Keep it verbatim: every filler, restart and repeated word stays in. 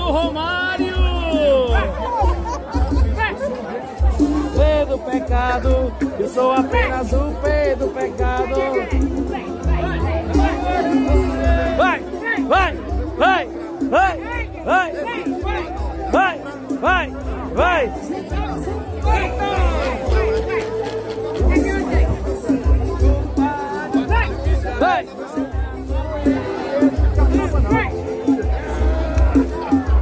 do Romário. Pedro Pecado, eu sou apenas o Pedro Pecado. Vai, vai, vai, vai, vai, vai, vai, vai.